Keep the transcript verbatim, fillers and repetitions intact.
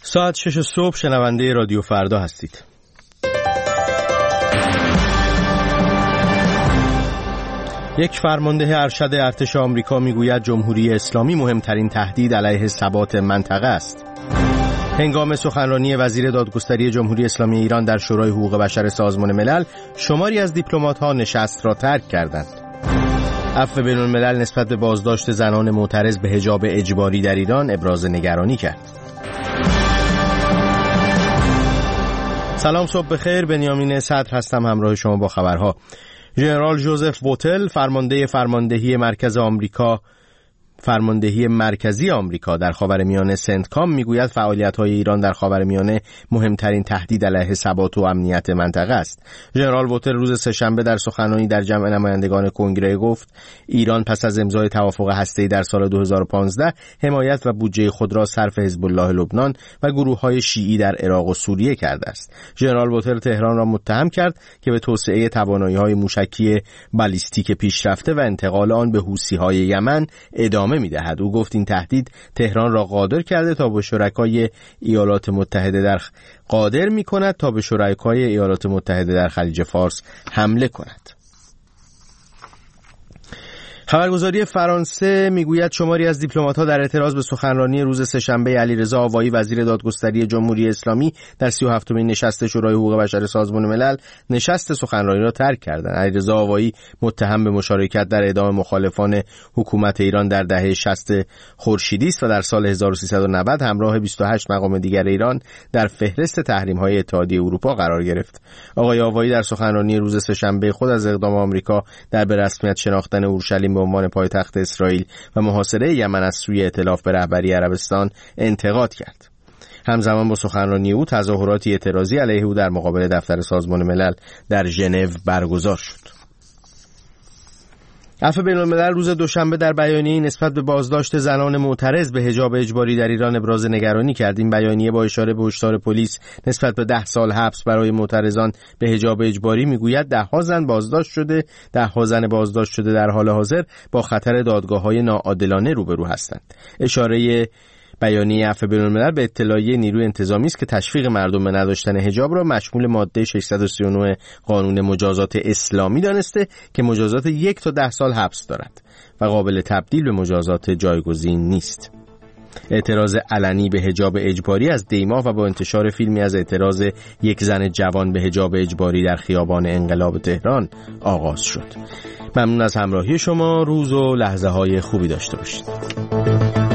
ساعت شش صبح شنونده رادیو فردا هستید. یک فرمانده ارشد ارتش آمریکا میگوید جمهوری اسلامی مهمترین تهدید علیه ثبات منطقه است. هنگام سخنرانی وزیر دادگستری جمهوری اسلامی ایران در شورای حقوق بشر سازمان ملل، شماری از دیپلمات‌ها نشست را ترک کردند. عفو بین‌الملل نسبت به بازداشت زنان معترض به حجاب اجباری در ایران ابراز نگرانی کرد. سلام، صبح بخیر. بنیامین صدر هستم، همراه شما با خبرها. ژنرال جوزف بوتل، فرمانده فرماندهی مرکز آمریکا فرماندهی مرکزی آمریکا در خاورمیانه سنتکام میگوید فعالیت‌های ایران در خاورمیانه مهمترین تهدید علیه ثبات و امنیت منطقه است. ژنرال بوتل روز سه‌شنبه در سخنرانی در جمع نمایندگان کنگره گفت ایران پس از امضای توافق هسته‌ای در سال دو هزار و پانزده حمایت و بودجه خود را صرف حزب الله لبنان و گروه‌های شیعی در عراق و سوریه کرده است. ژنرال بوتل تهران را متهم کرد که به توسعه توانایی‌های موشکی بالیستیک پیشرفته و انتقال آن به حوثی‌های یمن ادامه می‌دهد. او گفت این تهدید تهران را قادر کرده تا به شرکای ایالات متحده در قادر می‌کند تا به شرکای ایالات متحده در خلیج فارس حمله کند. خبرگزاری فرانسه میگوید شماری از دیپلمات‌ها در اعتراض به سخنرانی روز سه‌شنبه علیرضا آوایی وزیر دادگستری جمهوری اسلامی در سی و هفتمین نشست شورای حقوق بشر سازمان ملل نشست سخنرانی را ترک کردند. علیرضا آوایی متهم به مشارکت در اعدام مخالفان حکومت ایران در دهه شصت خورشیدی است و در سال هزار و سیصد و نود همراه بیست و هشت مقام دیگر ایران در فهرست تحریم‌های اتحادیه اروپا قرار گرفت. آقای آوایی در سخنرانی روز سه‌شنبه خود از اقدام آمریکا در به رسمیت شناختن اورشلیم به عنوان پایتخت اسرائیل و محاصره یمن از سوی ائتلاف به رهبری عربستان انتقاد کرد. همزمان با سخنرانی او تظاهراتی اعتراضی علیه او در مقابل دفتر سازمان ملل در ژنو برگزار شد. عفو بین‌الملل روز دوشنبه در بیانیه‌ای نسبت به بازداشت زنان معترض به حجاب اجباری در ایران ابراز نگرانی کرد. این بیانیه با اشاره به هشدار پلیس نسبت به ده سال حبس برای معترضان به حجاب اجباری میگوید ده ها زن بازداشت شده، ده ها زن بازداشت شده در حال حاضر با خطر دادگاه‌های ناعادلانه روبرو هستند. اشاره بیانیه عفو بین‌الملل به اطلاعیه نیروی انتظامی است که تشویق مردم به نداشتن حجاب را مشمول ماده ششصد و سی و نه قانون مجازات اسلامی دانسته که مجازات یک تا ده سال حبس دارد و قابل تبدیل به مجازات جایگزین نیست. اعتراض علنی به حجاب اجباری از دیماه و با انتشار فیلمی از اعتراض یک زن جوان به حجاب اجباری در خیابان انقلاب تهران آغاز شد. ممنون از همراهی شما. روز و لحظه های خوبی داشته باشید.